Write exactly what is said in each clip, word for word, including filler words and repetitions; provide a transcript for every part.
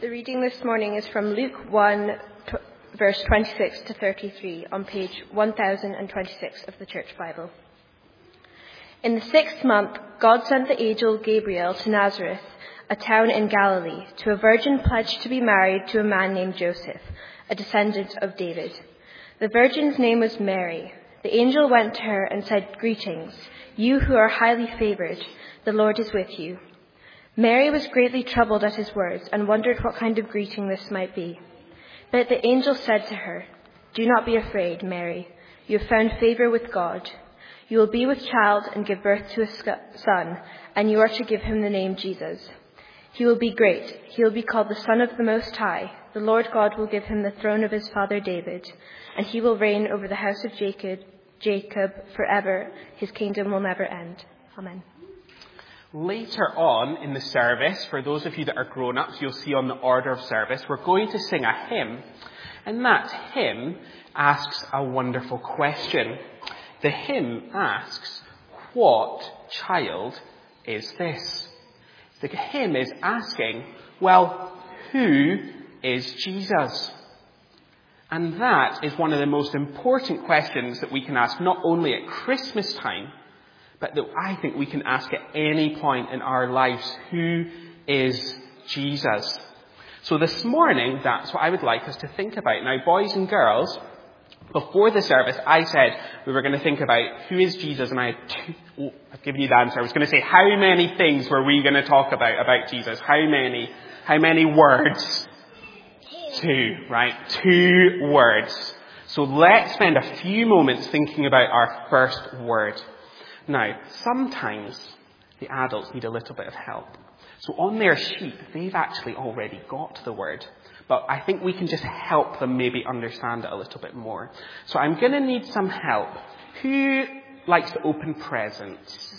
The reading this morning is from Luke one, t- verse twenty-six to thirty-three, on page one thousand twenty-six of the Church Bible. In the sixth month, God sent the angel Gabriel to Nazareth, a town in Galilee, to a virgin pledged to be married to a man named Joseph, a descendant of David. The virgin's name was Mary. The angel went to her and said, "Greetings, you who are highly favored, the Lord is with you." Mary was greatly troubled at his words and wondered what kind of greeting this might be. But the angel said to her, "Do not be afraid, Mary. You have found favor with God. You will be with child and give birth to a son, and you are to give him the name Jesus. He will be great. He will be called the Son of the Most High. The Lord God will give him the throne of his father David, and he will reign over the house of Jacob, Jacob forever. His kingdom will never end." Amen. Later on in the service, for those of you that are grown-ups, you'll see on the order of service, we're going to sing a hymn. And that hymn asks a wonderful question. The hymn asks, what child is this? The hymn is asking, well, who is Jesus? And that is one of the most important questions that we can ask not only at Christmas time, but that I think we can ask at any point in our lives. Who is Jesus? So this morning, that's what I would like us to think about. Now, boys and girls, before the service, I said we were going to think about who is Jesus, and I had two, oh, I've given you the answer. I was going to say, how many things were we going to talk about, about Jesus? How many? How many words? Two, right? Two words. So let's spend a few moments thinking about our first word. Now, sometimes the adults need a little bit of help. So on their sheet, they've actually already got the word. But I think we can just help them maybe understand it a little bit more. So I'm going to need some help. Who likes to open presents?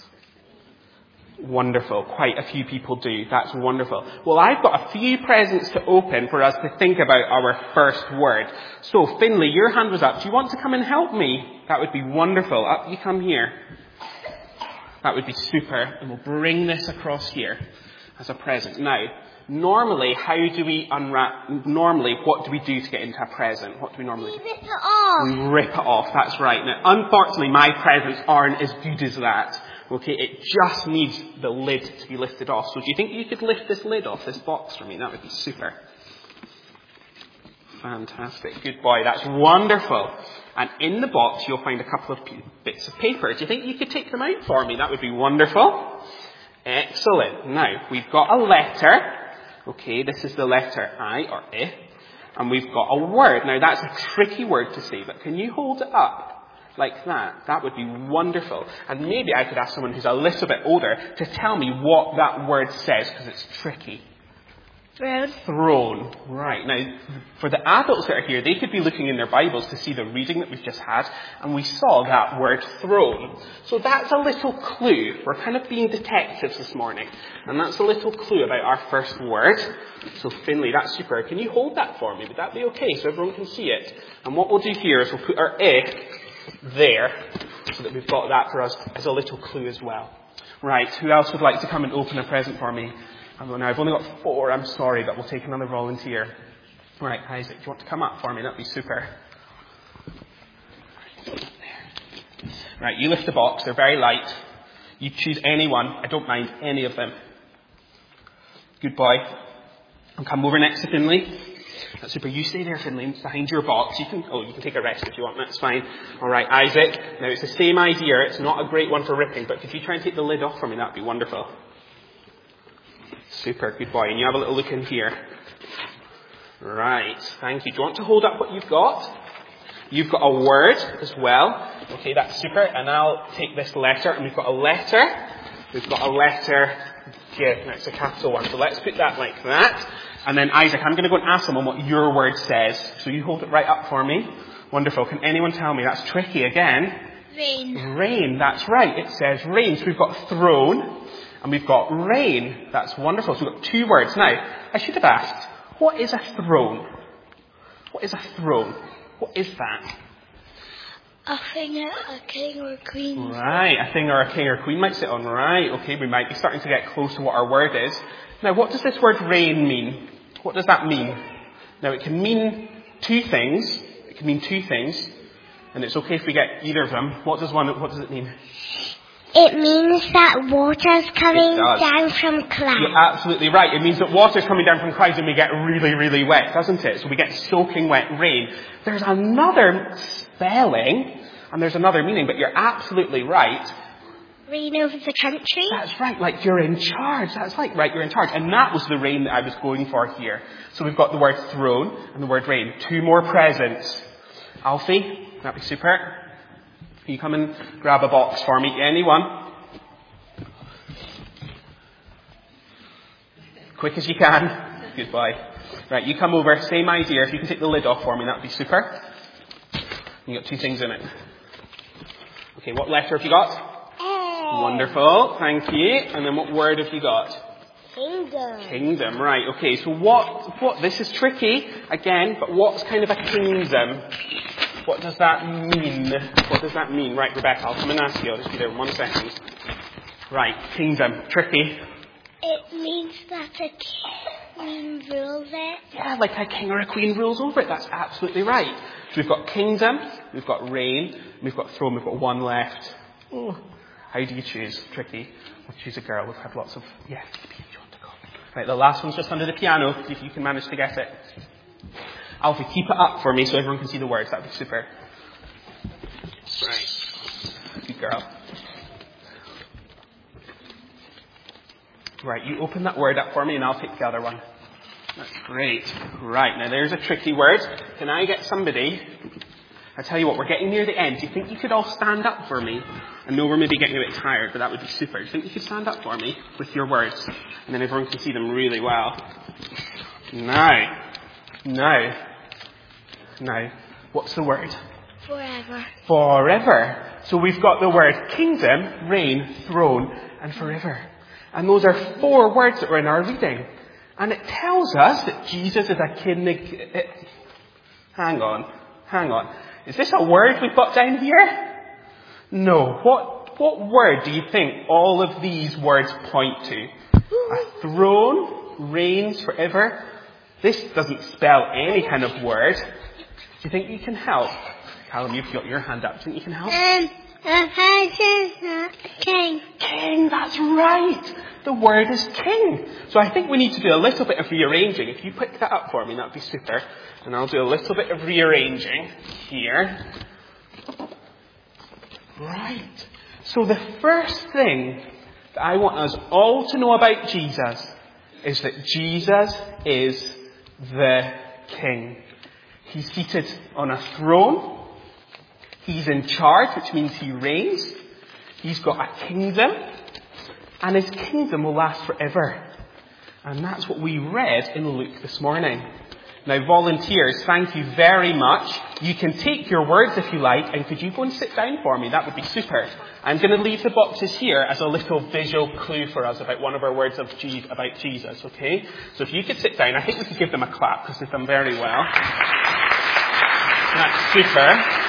Wonderful. Quite a few people do. That's wonderful. Well, I've got a few presents to open for us to think about our first word. So, Finley, your hand was up. Do you want to come and help me? That would be wonderful. Up you come here. That would be super. And we'll bring this across here as a present. Now, normally, how do we unwrap, normally, what do we do to get into a present? What do we normally do? We rip it off. We rip it off, that's right. Now, unfortunately, my presents aren't as good as that. Okay, it just needs the lid to be lifted off. So do you think you could lift this lid off this box for me? That would be super. Fantastic. Good boy. That's wonderful. And in the box, you'll find a couple of bits of paper. Do you think you could take them out for me? That would be wonderful. Excellent. Now, we've got a letter. Okay, this is the letter I or I. And we've got a word. Now, that's a tricky word to say, but can you hold it up like that? That would be wonderful. And maybe I could ask someone who's a little bit older to tell me what that word says, because it's tricky. Throne. Throne. Right. Now, for the adults that are here, they could be looking in their Bibles to see the reading that we've just had, and we saw that word throne. So that's a little clue. We're kind of being detectives this morning, and that's a little clue about our first word. So, Finley, that's super. Can you hold that for me? Would that be okay, so everyone can see it? And what we'll do here is we'll put our I there, so that we've got that for us as a little clue as well. Right. Who else would like to come and open a present for me? Now, I've only got four, I'm sorry, but we'll take another volunteer. Right, Isaac, do you want to come up for me? That'd be super. Right, you lift the box, they're very light. You choose any one, I don't mind any of them. Good boy. And come over next to Finley. That's super. You stay there, Finley, behind your box. You can, oh, you can take a rest if you want, that's fine. Alright, Isaac. Now, it's the same idea, it's not a great one for ripping, but could you try and take the lid off for me? That'd be wonderful. Super, good boy. And you have a little look in here. Right, thank you. Do you want to hold up what you've got? You've got a word as well. Okay, that's super. And I'll take this letter, and we've got a letter. We've got a letter. Yeah, that's a capital one. So let's put that like that. And then, Isaac, I'm going to go and ask someone what your word says. So you hold it right up for me. Wonderful. Can anyone tell me? That's tricky again. Rain. Rain, that's right. It says rain. So we've got throne. And we've got rain. That's wonderful. So we've got two words. Now, I should have asked, what is a throne? What is a throne? What is that? A thing a king or a queen. Right, a thing or a king or queen might sit on. Right, okay, we might be starting to get close to what our word is. Now, what does this word reign mean? What does that mean? Now, it can mean two things. It can mean two things. And it's okay if we get either of them. What does one, what does it mean? It means that water's coming does. down from clouds. You're absolutely right. It means that water's coming down from clouds and we get really, really wet, doesn't it? So we get soaking wet rain. There's another spelling and there's another meaning, but you're absolutely right. Reign over the country. That's right, like you're in charge. That's like, right, you're in charge. And that was the rain that I was going for here. So we've got the word throne and the word rain. Two more presents. Alfie, that'd be super. Can you come and grab a box for me? Anyone? Quick as you can. Good boy. Right, you come over. Same idea. If you can take the lid off for me, that'd be super. You got two things in it. Okay, what letter have you got? A. Wonderful. Thank you. And then what word have you got? Kingdom. Kingdom. Right. Okay. So what? What? This is tricky again. But what's kind of a kingdom? What does that mean? What does that mean? Right, Rebecca, I'll come and ask you. I'll just be there in one second. Right, kingdom. Tricky. It means that a king rules it. Yeah, like a king or a queen rules over it. That's absolutely right. So we've got kingdom, we've got reign, we've got throne, we've got one left. Oh, how do you choose? Tricky. We'll choose a girl. We've had lots of... Yeah, do you want to go? Right, the last one's just under the piano, if you can manage to get it. Alfie, keep it up for me so everyone can see the words. That'd be super. Right. Good girl. Right, you open that word up for me and I'll take the other one. That's great. Right, now there's a tricky word. Can I get somebody... I tell you what, we're getting near the end. Do you think you could all stand up for me? I know we're maybe getting a bit tired, but that would be super. Do you think you could stand up for me with your words? And then everyone can see them really well. Now... Now, now, what's the word? Forever. Forever. So we've got the word kingdom, reign, throne, and forever. And those are four words that were in our reading. And it tells us that Jesus is a king. It, hang on, hang on. Is this a word we've got down here? No. What, what word do you think all of these words point to? A throne, reigns forever. This doesn't spell any kind of word. Do you think you can help? Callum, you've got your hand up. Do you think you can help? Um, uh, king. King, that's right. The word is king. So I think we need to do a little bit of rearranging. If you pick that up for me, that'd be super. And I'll do a little bit of rearranging here. Right. So the first thing that I want us all to know about Jesus is that Jesus is the King. He's seated on a throne. He's in charge, which means he reigns. He's got a kingdom. And his kingdom will last forever. And that's what we read in Luke this morning. Now, volunteers, thank you very much. You can take your words if you like, and could you go and sit down for me? That would be super. I'm going to leave the boxes here as a little visual clue for us about one of our words of G- about Jesus, okay? So if you could sit down, I think we could give them a clap because they've done very well. That's super.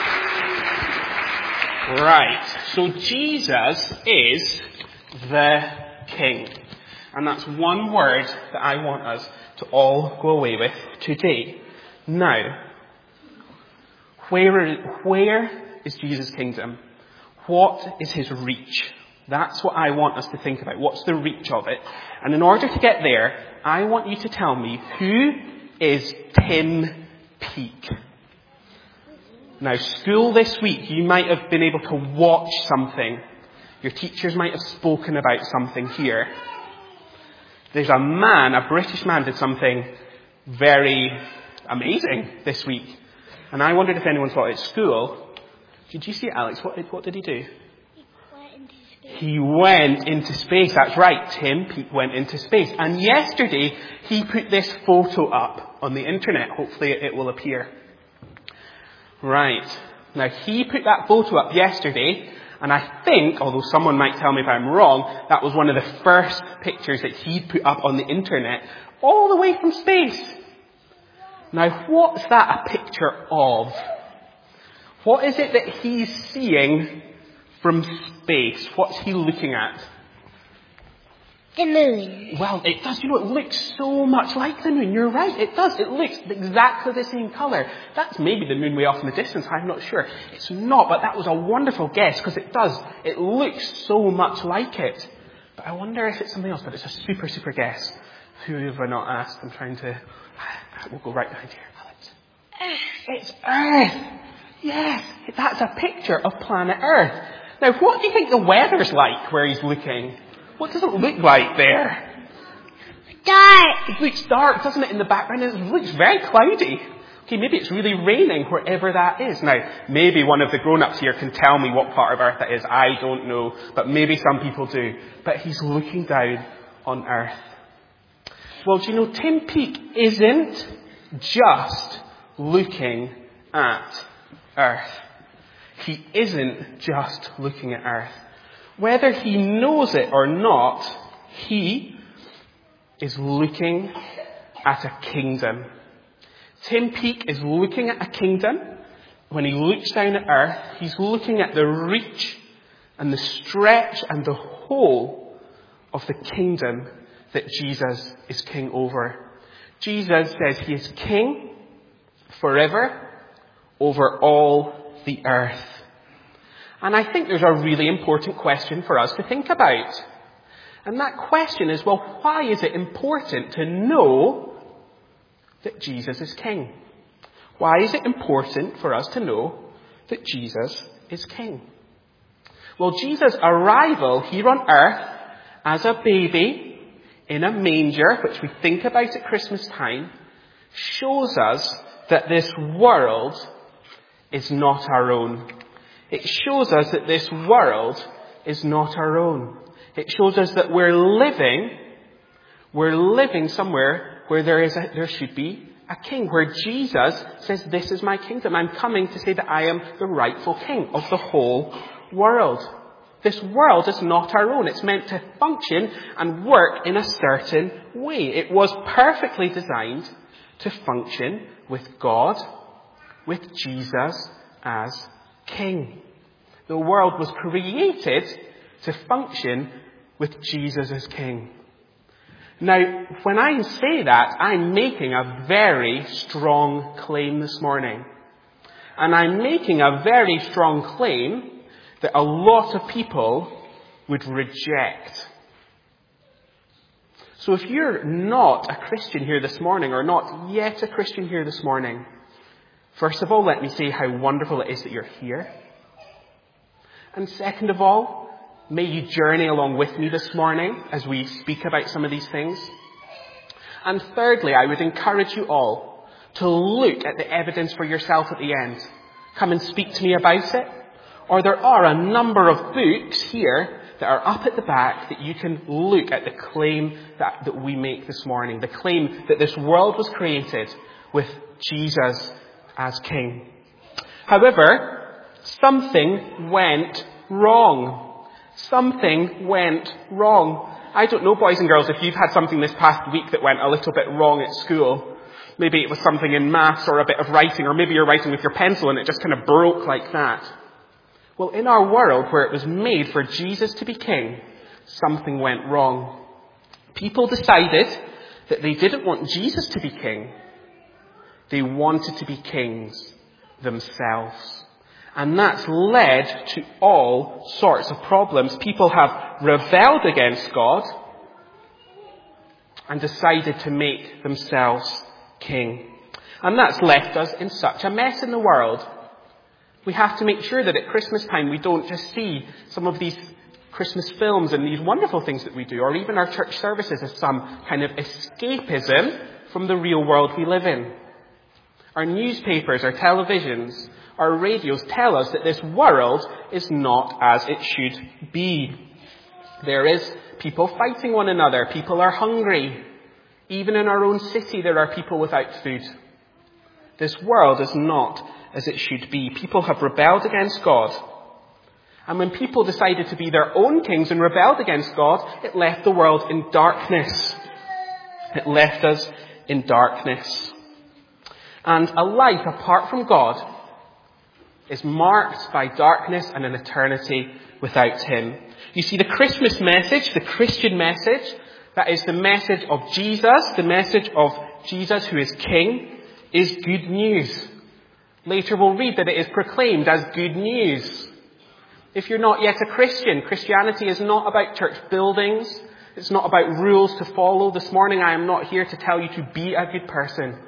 Right. So Jesus is the King. And that's one word that I want us to all go away with today. Now, where, where is Jesus' kingdom? What is his reach? That's what I want us to think about. What's the reach of it? And in order to get there, I want you to tell me, who is Tim Peake? Now, school this week, you might have been able to watch something. Your teachers might have spoken about something here. There's a man, a British man, did something very amazing this week. And I wondered if anyone saw it at school. Did you see it, Alex? What did, what did he do? He went into space. He went into space. That's right. Tim Peake went into space. And yesterday, he put this photo up on the internet. Hopefully it will appear. Right. Now, he put that photo up yesterday. And I think, although someone might tell me if I'm wrong, that was one of the first pictures that he'd put up on the internet, all the way from space. Now, what's that a picture of? What is it that he's seeing from space? What's he looking at? The moon. Well, it does. You know, it looks so much like the moon. You're right. It does. It looks exactly the same colour. That's maybe the moon way off in the distance. I'm not sure. It's not, but that was a wonderful guess because it does. It looks so much like it. But I wonder if it's something else, but it's a super, super guess. Who have I not asked? I'm trying to... We'll go right behind here. Alex. Earth. It's Earth. Yes, that's a picture of planet Earth. Now, what do you think the weather's like where he's looking? What does it look like there? Dark. It looks dark, doesn't it, in the background? It looks very cloudy. Okay, maybe it's really raining wherever that is. Now, maybe one of the grown-ups here can tell me what part of Earth that is. I don't know, but maybe some people do. But he's looking down on Earth. Well, do you know, Tim Peake isn't just looking at Earth. He isn't just looking at Earth. Whether he knows it or not, he is looking at a kingdom. Tim Peake is looking at a kingdom. When he looks down at Earth, he's looking at the reach and the stretch and the whole of the kingdom that Jesus is king over. Jesus says he is king forever over all the earth. And I think there's a really important question for us to think about. And that question is, well, why is it important to know that Jesus is king? Why is it important for us to know that Jesus is king? Well, Jesus' arrival here on earth as a baby in a manger, which we think about at Christmas time, shows us that this world is not our own. It shows us that this world is not our own. It shows us that we're living, we're living somewhere where there is a, there should be a king, where Jesus says, this is my kingdom. I'm coming to say that I am the rightful king of the whole world. This world is not our own. It's meant to function and work in a certain way. It was perfectly designed to function with God, with Jesus as king. The world was created to function with Jesus as king. Now, when I say that, I'm making a very strong claim this morning. And I'm making a very strong claim that a lot of people would reject. So if you're not a Christian here this morning, or not yet a Christian here this morning, first of all, let me say how wonderful it is that you're here. And second of all, may you journey along with me this morning as we speak about some of these things. And thirdly, I would encourage you all to look at the evidence for yourself at the end. Come and speak to me about it. Or there are a number of books here that are up at the back that you can look at the claim that, that we make this morning. The claim that this world was created with Jesus as king. However, something went wrong. Something went wrong. I don't know, boys and girls, if you've had something this past week that went a little bit wrong at school. Maybe it was something in maths or a bit of writing, or maybe you're writing with your pencil and it just kind of broke like that. Well, in our world where it was made for Jesus to be king, something went wrong. People decided that they didn't want Jesus to be king. They wanted to be kings themselves. And that's led to all sorts of problems. People have rebelled against God and decided to make themselves king. And that's left us in such a mess in the world. We have to make sure that at Christmas time we don't just see some of these Christmas films and these wonderful things that we do, or even our church services as some kind of escapism from the real world we live in. Our newspapers, our televisions, our radios tell us that this world is not as it should be. There is people fighting one another. People are hungry. Even in our own city, there are people without food. This world is not as it should be. People have rebelled against God. And when people decided to be their own kings and rebelled against God, it left the world in darkness. It left us in darkness. And a life apart from God is marked by darkness and an eternity without Him. You see, the Christmas message, the Christian message, That is the message of Jesus, the message of Jesus who is King, is good news. Later we'll read that it is proclaimed as good news. If you're not yet a Christian, Christianity is not about church buildings. It's not about rules to follow. This morning I am not here to tell you to be a good person.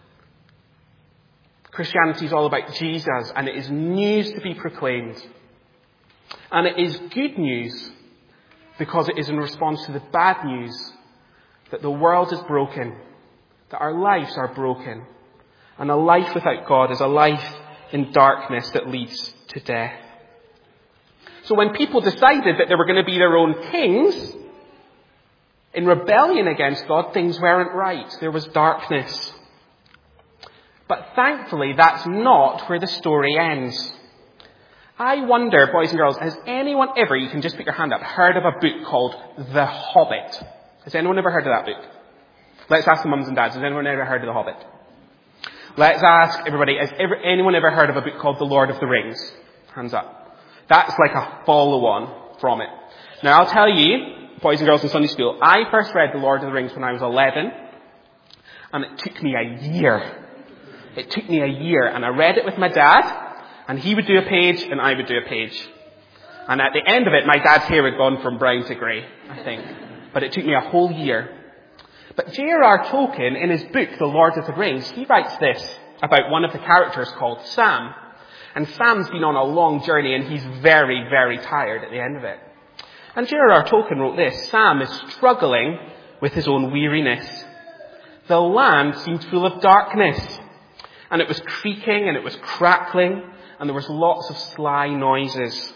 Christianity is all about Jesus, and it is news to be proclaimed. And it is good news because it is in response to the bad news that the world is broken, that our lives are broken, and a life without God is a life in darkness that leads to death. So when people decided that they were going to be their own kings, in rebellion against God, things weren't right. There was darkness. But thankfully, that's not where the story ends. I wonder, boys and girls, has anyone ever, you can just put your hand up, heard of a book called The Hobbit? Has anyone ever heard of that book? Let's ask the mums and dads. Has anyone ever heard of The Hobbit? Let's ask everybody, has ever, anyone ever heard of a book called The Lord of the Rings? Hands up. That's like a follow-on from it. Now I'll tell you, boys and girls in Sunday school, I first read The Lord of the Rings when I was eleven, and it took me a year. It took me a year, and I read it with my dad, and he would do a page, and I would do a page. And at the end of it, my dad's hair had gone from brown to grey, I think. But it took me a whole year. But J R R Tolkien, in his book, The Lord of the Rings, he writes this about one of the characters called Sam. And Sam's been on a long journey, and he's very, very tired at the end of it. And J R R Tolkien wrote this: Sam is struggling with his own weariness. The land seemed full of darkness, and it was creaking and it was crackling, and there was lots of sly noises.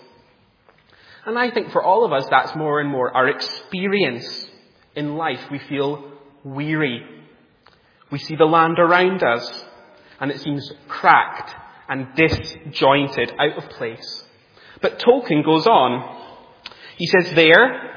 And I think for all of us, that's more and more our experience in life. We feel weary. We see the land around us, and it seems cracked and disjointed, out of place. But Tolkien goes on. He says there,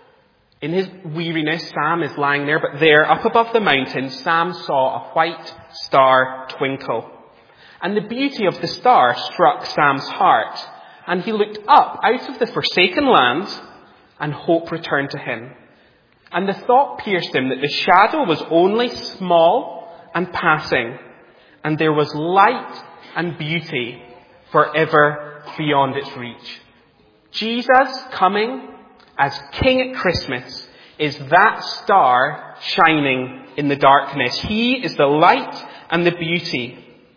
in his weariness, Sam is lying there, but there, up above the mountains, Sam saw a white star twinkle. And the beauty of the star struck Sam's heart, and he looked up out of the forsaken land, and hope returned to him. And the thought pierced him that the shadow was only small and passing, and there was light and beauty forever beyond its reach. Jesus coming as King at Christmas is that star shining in the darkness. He is the light and the beauty.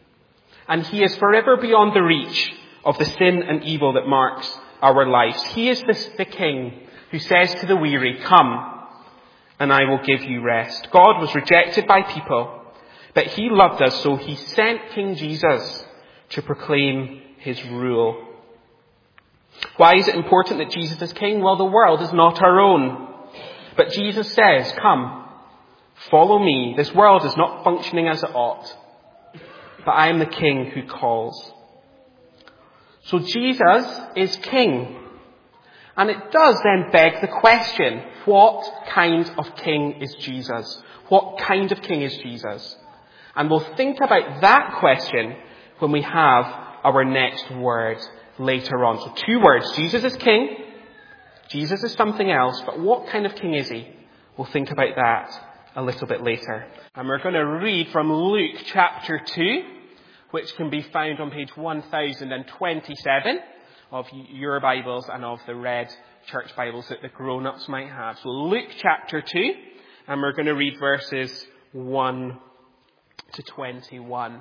And he is forever beyond the reach of the sin and evil that marks our lives. He is the, the King who says to the weary, "Come, and I will give you rest." God was rejected by people, but he loved us, so he sent King Jesus to proclaim his rule. Why is it important that Jesus is King? Well, the world is not our own. But Jesus says, "Come, follow me. This world is not functioning as it ought, but I am the King who calls." So Jesus is King. And it does then beg the question, what kind of King is Jesus? What kind of King is Jesus? And we'll think about that question when we have our next word later on. So two words. Jesus is King. Jesus is something else. But what kind of King is he? We'll think about that a little bit later. And we're going to read from Luke chapter two, which can be found on page one thousand twenty-seven of your Bibles and of the red church Bibles that the grown-ups might have. So Luke chapter two, and we're going to read verses one to twenty-one.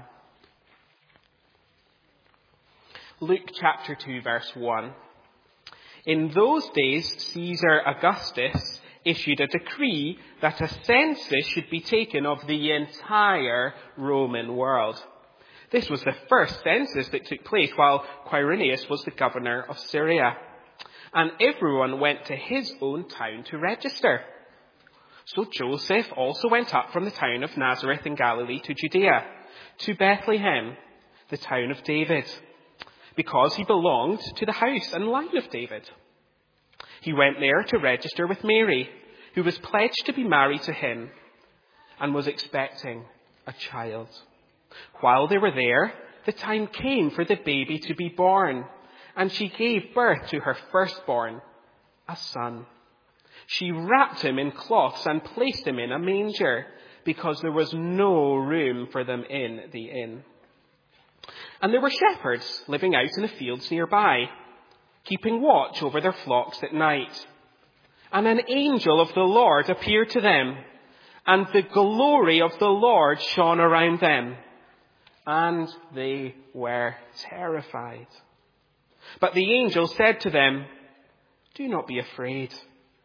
Luke chapter two, verse one. In those days, Caesar Augustus issued a decree that a census should be taken of the entire Roman world. This was the first census that took place while Quirinius was the governor of Syria. And everyone went to his own town to register. So Joseph also went up from the town of Nazareth in Galilee to Judea, to Bethlehem, the town of David, because he belonged to the house and line of David. He went there to register with Mary, who was pledged to be married to him and was expecting a child. While they were there, the time came for the baby to be born, and she gave birth to her firstborn, a son. She wrapped him in cloths and placed him in a manger, because there was no room for them in the inn. And there were shepherds living out in the fields nearby, keeping watch over their flocks at night. And an angel of the Lord appeared to them, and the glory of the Lord shone around them, and they were terrified. But the angel said to them, "Do not be afraid.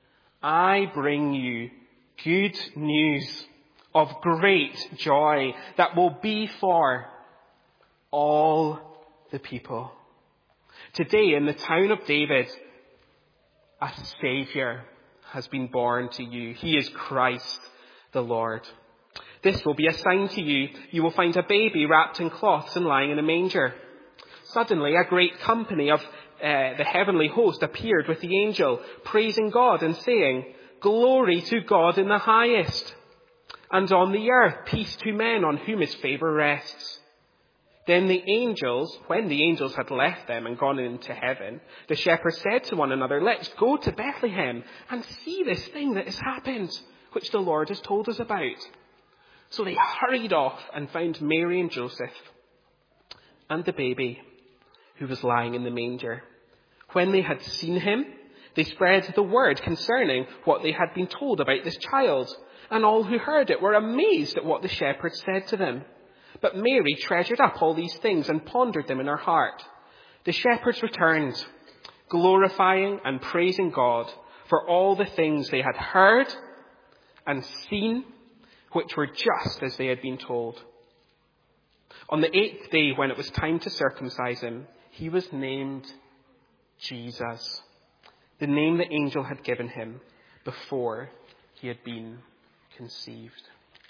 I bring you good news of great joy that will be for all the people. Today in the town of David, a Saviour has been born to you. He is Christ the Lord. This will be a sign to you. You will find a baby wrapped in cloths and lying in a manger." Suddenly a great company of uh, the heavenly host appeared with the angel, praising God and saying, "Glory to God in the highest, and on the earth peace to men on whom his favour rests." Then the angels, when the angels had left them and gone into heaven, the shepherds said to one another, "Let's go to Bethlehem and see this thing that has happened, which the Lord has told us about." So they hurried off and found Mary and Joseph and the baby who was lying in the manger. When they had seen him, they spread the word concerning what they had been told about this child, and all who heard it were amazed at what the shepherds said to them. But Mary treasured up all these things and pondered them in her heart. The shepherds returned, glorifying and praising God for all the things they had heard and seen, which were just as they had been told. On the eighth day, when it was time to circumcise him, he was named Jesus, the name the angel had given him before he had been conceived.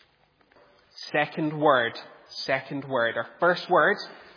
Second word. Second word. Our first word,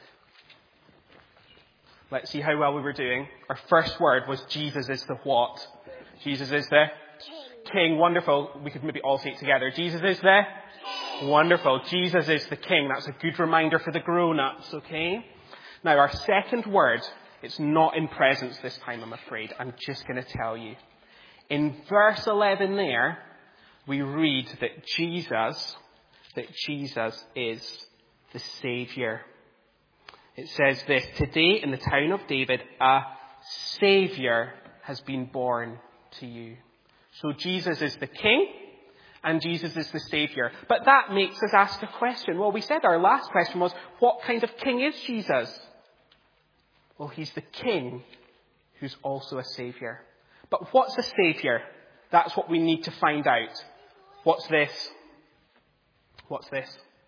let's see how well we were doing. Our first word was Jesus is the what? Jesus is the King. King. Wonderful. We could maybe all say it together. Jesus is the King. Wonderful. Jesus is the King. That's a good reminder for the grown-ups, okay? Now, our second word, it's not in presence this time, I'm afraid. I'm just going to tell you. In verse eleven there, we read that Jesus... that Jesus is the Saviour. It says this, "Today in the town of David, a Saviour has been born to you." So Jesus is the King and Jesus is the Saviour. But that makes us ask a question. Well, we said our last question was, what kind of King is Jesus? Well, he's the King who's also a Saviour. But what's a Saviour? That's what we need to find out. What's this? What's this?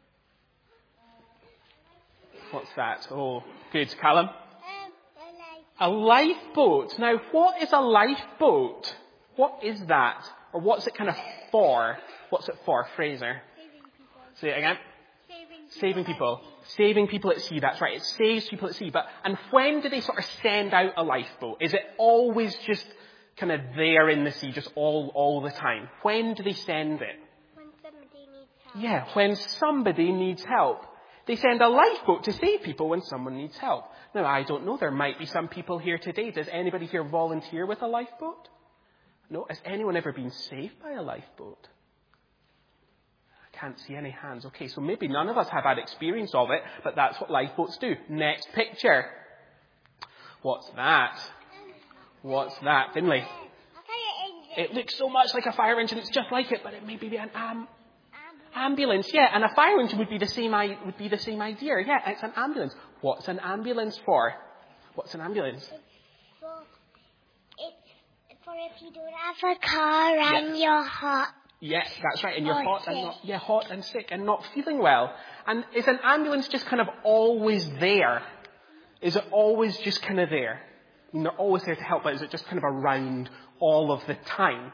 What's that? Oh, good. Callum? A lifeboat. Now, what is a lifeboat? What is that? Or what's it kind of for? What's it for, Fraser? Say it again. Saving people. Saving people at sea. That's right. It saves people at sea. But, and when do they sort of send out a lifeboat? Is it always just kind of there in the sea, just all, all the time? When do they send it? Yeah, when somebody needs help. They send a lifeboat to save people when someone needs help. Now, I don't know. There might be some people here today. Does anybody here volunteer with a lifeboat? No? Has anyone ever been saved by a lifeboat? I can't see any hands. Okay, so maybe none of us have had experience of it, but that's what lifeboats do. Next picture. What's that? What's that? Finlay? It looks so much like a fire engine. It's just like it, but it may be an am... ambulance, yeah, and a fire engine would be the same would be the same idea. Yeah, it's an ambulance. What's an ambulance for? What's an ambulance? It's for, it's for if you don't have a car and yeah. you're hot. Yeah, that's right, and you're or hot sick. and not yeah, hot and sick and not feeling well. And is an ambulance just kind of always there? Is it always just kind of there? I mean, they're always there to help, but is it just kind of around all of the time?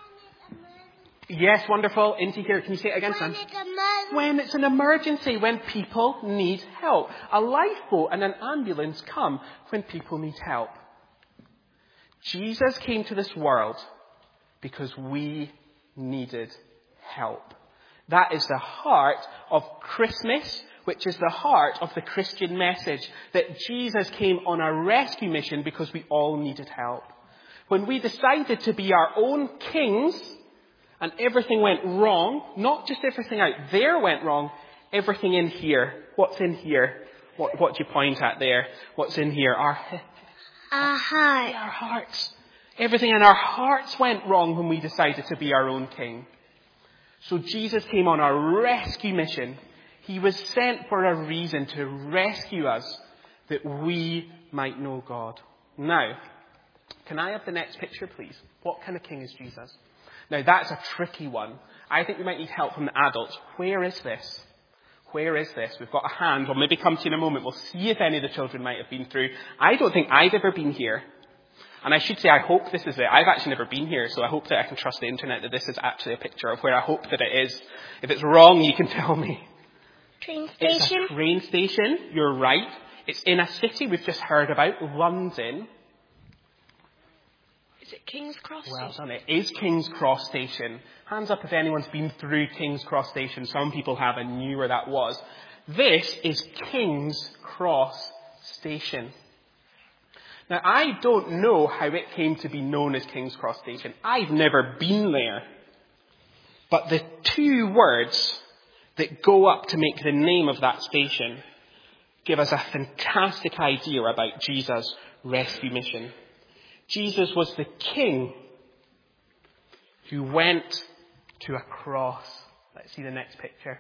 Yes, wonderful. Into here. Can you say it again, Sam? When it's an emergency, when people need help. A lifeboat and an ambulance come when people need help. Jesus came to this world because we needed help. That is the heart of Christmas, which is the heart of the Christian message, that Jesus came on a rescue mission because we all needed help. When we decided to be our own kings and everything went wrong, not just everything out there went wrong, everything in here. What's in here? What, what do you point at there? What's in here? Our, Our heart. our hearts. Everything in our hearts went wrong when we decided to be our own king. So Jesus came on a rescue mission. He was sent for a reason, to rescue us, that we might know God. Now, can I have the next picture, please? What kind of king is Jesus? Now, that's a tricky one. I think we might need help from the adults. Where is this? Where is this? We've got a hand. We'll maybe come to you in a moment. We'll see if any of the children might have been through. I don't think I've ever been here. And I should say, I hope this is it. I've actually never been here, so I hope that I can trust the internet that this is actually a picture of where I hope that it is. If it's wrong, you can tell me. Train It's station. a train station. You're right. It's in a city we've just heard about, London. Is it King's Cross? Well done. It is King's Cross Station. Hands up if anyone's been through King's Cross Station. Some people have and knew where that was. This is King's Cross Station. Now, I don't know how it came to be known as King's Cross Station. I've never been there. But the two words that go up to make the name of that station give us a fantastic idea about Jesus' rescue mission. Jesus was the king who went to a cross. Let's see the next picture.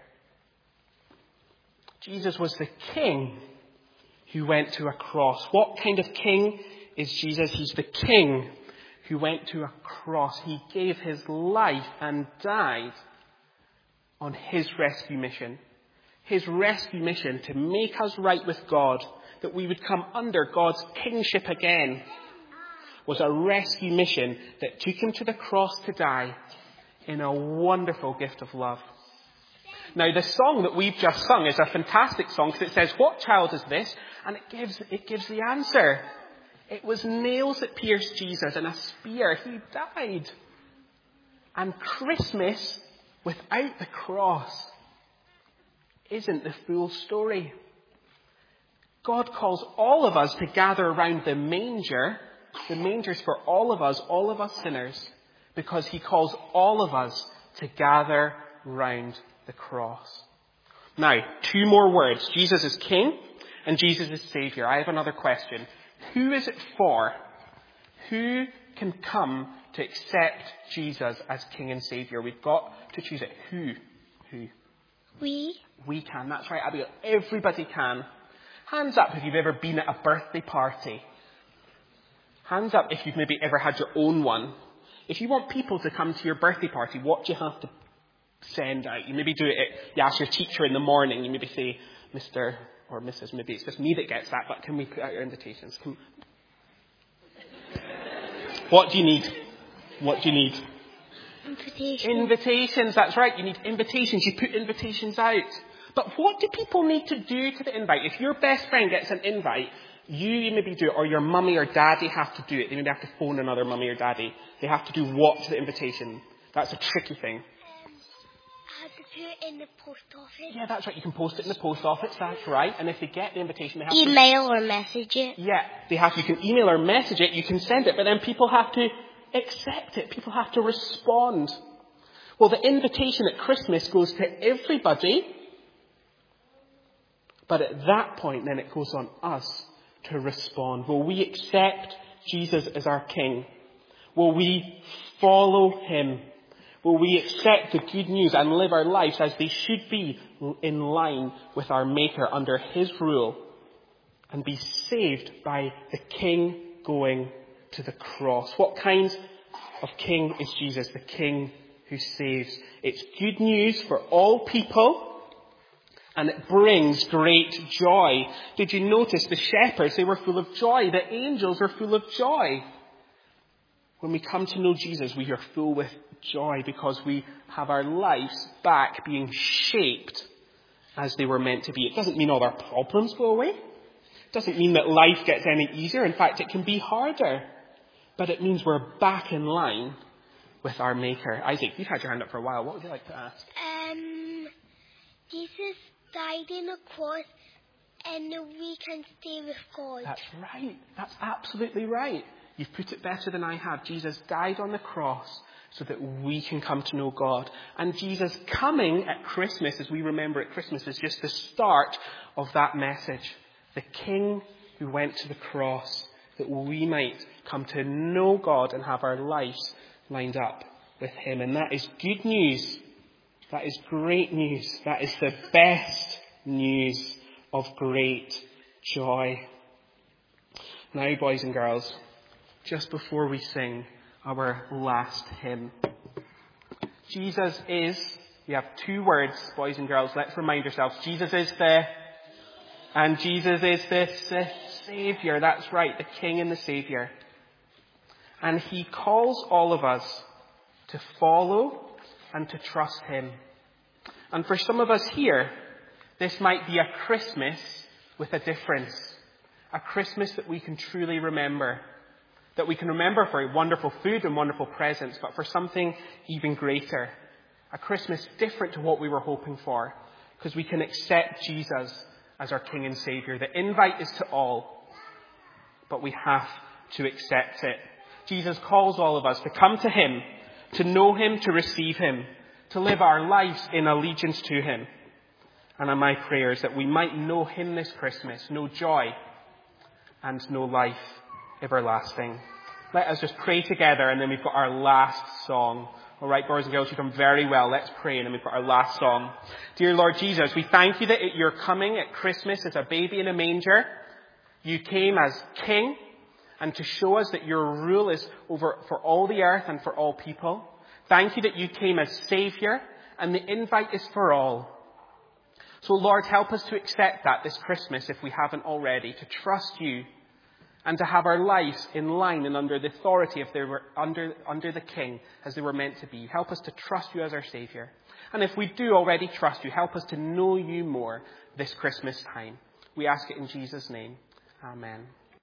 Jesus was the king who went to a cross. What kind of king is Jesus? He's the king who went to a cross. He gave his life and died on his rescue mission. His rescue mission to make us right with God, that we would come under God's kingship again, was a rescue mission that took him to the cross to die in a wonderful gift of love. Now, the song that we've just sung is a fantastic song because it says, "What child is this?" And it gives, it gives the answer. It was nails that pierced Jesus and a spear. He died. And Christmas without the cross isn't the full story. God calls all of us to gather around the manger. The manger's for all of us, all of us sinners, because he calls all of us to gather round the cross. Now, two more words. Jesus is king and Jesus is saviour. I have another question. Who is it for? Who can come to accept Jesus as king and saviour? We've got to choose it. Who? Who? We. We can. That's right, Abigail. Everybody can. Hands up if you've ever been at a birthday party. Hands up if you've maybe ever had your own one. If you want people to come to your birthday party, what do you have to send out? You maybe do it, at, you ask your teacher in the morning, you maybe say, Mister or Missus, maybe it's just me that gets that, but can we put out your invitations? Can... What do you need? What do you need? Invitations. Invitations, that's right. You need invitations. You put invitations out. But what do people need to do to the invite? If your best friend gets an invite, you maybe do it, or your mummy or daddy have to do it. They maybe have to phone another mummy or daddy. They have to do what to the invitation? That's a tricky thing. Um, I had to put it in the post office. Yeah, that's right. You can post it in the post office. That's right. And if they get the invitation, they have Email to... or message it. Yeah, they have. You can email or message it. You can send it. But then people have to accept it. People have to respond. Well, the invitation at Christmas goes to everybody. But at that point, then it goes on us to respond. Will we accept Jesus as our King? Will we follow him? Will we accept the good news and live our lives as they should be, in line with our Maker under his rule, and be saved by the King going to the cross? What kind of King is Jesus? The King who saves. It's good news for all people. And it brings great joy. Did you notice the shepherds? They were full of joy. The angels were full of joy. When we come to know Jesus, we are full with joy because we have our lives back being shaped as they were meant to be. It doesn't mean all our problems go away. It doesn't mean that life gets any easier. In fact, it can be harder. But it means we're back in line with our Maker. Isaac, you've had your hand up for a while. What would you like to ask? Um, Jesus died on the cross and we can stay with God. That's right. That's absolutely right. You've put it better than I have. Jesus died on the cross so that we can come to know God. And Jesus coming at Christmas, as we remember at Christmas, is just the start of that message. The King who went to the cross that we might come to know God and have our lives lined up with him. And that is good news. That is great news. That is the best news of great joy. Now, boys and girls, just before we sing our last hymn, Jesus is, we have two words, boys and girls, let's remind ourselves. Jesus is the, and Jesus is the, the Saviour. That's right, the King and the Saviour. And he calls all of us to follow and to trust him. And for some of us here, this might be a Christmas with a difference. A Christmas that we can truly remember. That we can remember for wonderful food and wonderful presents, but for something even greater. A Christmas different to what we were hoping for, because we can accept Jesus as our King and Saviour. The invite is to all, but we have to accept it. Jesus calls all of us to come to him, to know him, to receive him, to live our lives in allegiance to him. And my prayer is that we might know him this Christmas, know joy and know life everlasting. Let us just pray together, and then we've got our last song. All right, boys and girls, you've done very well. Let's pray, and then we've got our last song. Dear Lord Jesus, we thank you that you're coming at Christmas as a baby in a manger. You came as King, and to show us that your rule is over for all the earth and for all people. Thank you that you came as Saviour, and the invite is for all. So Lord, help us to accept that this Christmas, if we haven't already, to trust you and to have our lives in line and under the authority, if they were under, under the King, as they were meant to be. Help us to trust you as our Saviour. And if we do already trust you, help us to know you more this Christmas time. We ask it in Jesus' name. Amen.